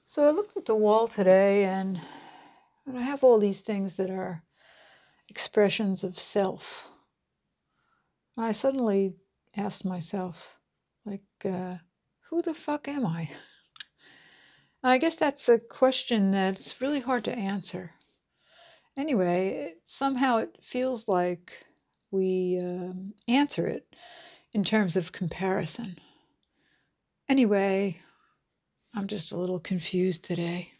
So I looked at the wall today and I have all these things that are expressions of self. And I suddenly asked myself, who the fuck am I? And I guess that's a question that's really hard to answer. Anyway, somehow it feels like we answer it in terms of comparison. Anyway, I'm just a little confused today.